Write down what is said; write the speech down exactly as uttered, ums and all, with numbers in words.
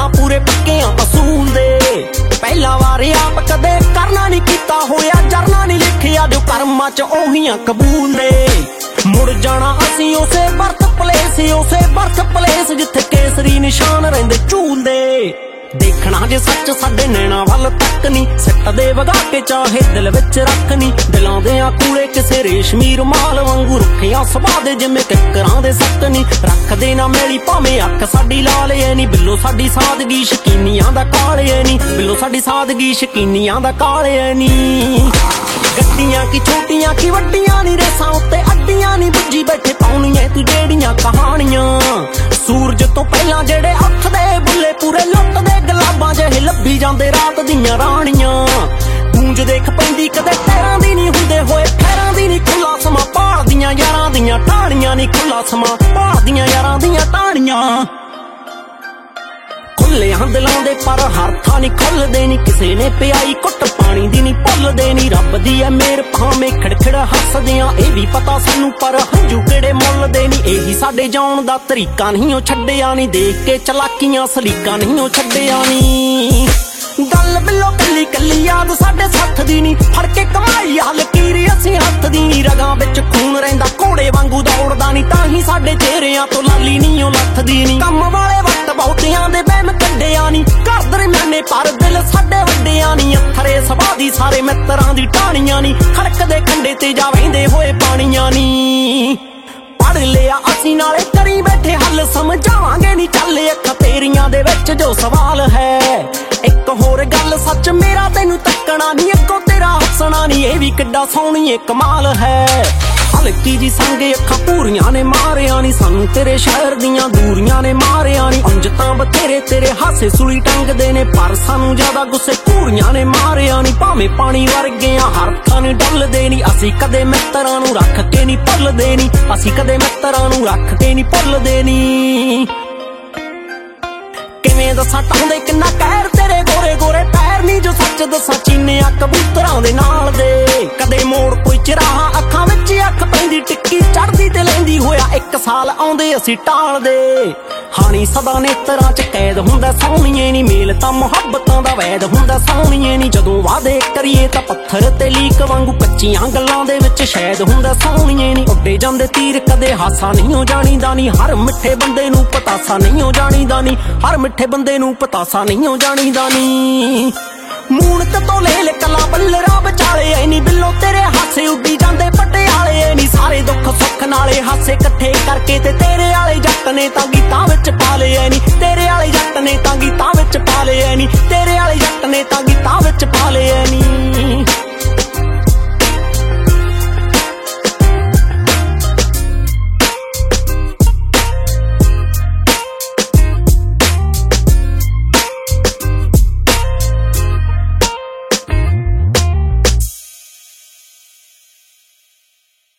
हाँ पूरे पक्के असूल दे। पहला वारे आप कदे करना नहीं कीता होया जरना नहीं लिखिया जो कर्मां च ओहियां कबूल दे। मुड़ जाना असी उसे बर्थ प्लेस उसे बर्थ प्लेस जिथे केसरी निशान रहिंदे झूल दे। देखना जे सच साडे नैना वल तक नी सिट दे वगा के चाहे दिल विच रख नी। दिलां दे कूड़े किसे रेशमी रुमाल वांगू रुखियां सुभा दे जिवें किकरां दे सक नी। रख दे ना मेली भावें अख साडी लाल ऐ नी। बिल्लो साडी सादगी शकीनियां दा काल ऐ नी। बिल्लो साडी सादगी शकीनियां दा काल ऐ नी। गड्डियां की छोटियां की वड्डियां नी रेसां उत्ते अड्डियां नी बुझी बैठे पाउणियां तू जेड़ियां कहानियां। सूरज तो पहला जेड़े उठदे बुल्ले पूरे लुटदे गलाबां जहे लब्भी जांदे रात दियां राणियां। गूंज देख पैंदी कदे टैरां दी नी हुंदे होए खैरां दी नी खुला समां भालदियां यारां दियां टाणियां नी खुला समां भालदियां यारां दियां टाणियां। खुले हाँ दिलां दे पर हरथा नी खुलदे नी किसे ने पियाई कुट पानी दी नी भुलदे नी। रब दी ऐ मेहर भावें खड़खड़ हसदियां ए भी पता सानू पर हंजू केड़े मुलदे नी। एही साडे जाउण दा तरीका नहीं ओ छड्डिया नी। देख के चलाकियां सलीका नहीं ओ छड्डिया नी। गल बिल्लो कली कली याद साडे सत्थ दी नी। फड़ के कमाई आ लकीर असीं हत्थ दी नी। रगां विच खून रहिंदा घोड़े वांगू दौड़दा नी तां ही साडे चेहरियां तो लाली नी ओ लथदी नी। कम वाले वक्त बहुतियां दे बहम कड्डिया नी। घर दरम्याने पर दिल साडे वड्डिया नी। अथरे सवादी सारे मित्तरां दी टाणियां नी। खड़कदे खंडे ते जा वहिंदे होए पाणियां नी। पढ़ लिया असीं नाले करी बैठे हल समझावांगे नी। चल अख तेरियां दे विच जो सवाल है। एक होर गल सच मेरा तैनू तकना नी अगों तेरा हसना नी। ये भी किड्डा सोहणीए कमाल है। हल्की जी संगे अखां पूरियां ने मारिया नी। सानू तेरे शहर दियां दूरियां ने मारिया नी। अंज तां बथेरे तेरे हासे सुली टंगदे ने पर सानू ज्यादा गुस्से घूरियां ने मारिया नी। भावें पानी वर्गियां हरखां नी डलदे नी। असीं कदे मित्तरां नू रख के नी भुलदे नी। असीं कदे मित्तरां नू रख के नी भुलदे नी। किवें दसां टांदे किन्ना कहर तेरे गोरे गोरे पैर नी। जो सच दसां चीनिया कबूतरां दे नाल दे। कदे मोड़ कोई चिराहा अखां विच अख पैंदी टिक्की चढ़दी ते लैंदी होया एक साल आउंदे असीं टाल दे। हानी सदा नेतरां च कैद हुंदा सोहणीए नी। मेल तां मुहब्बतां दा वैद हुंदा सोहणीए नी। जदों वादे करिए तां पत्थर ते लीक वांगू कच्चियां गल्लां दे विच शैद हुंदा सोहणीए नी। उड्डे जांदे तीर कदे हासा नहीं हो जाणीदा नी। हर मिठे बंदे नू पतासा नहीं हो जाणीदा नी। हर मिठे बंदे नू पतासा नहीं हो जाणीदा नी। मूणक तो ले ले कला बल्लरा बचाले ऐ नी। बिल्लो तेरे हासे उड्डी जांदे पटियाले ऐ नी। सारे दुख सुख नाले हासे कट्ठे करके ते तेरे आले जट ने तां गीतां विच पाले ऐ नी। तेरे आले जट ने तां गीतां विच पाले ऐ नी। तेरे आले जट ने तां गीतां विच पाले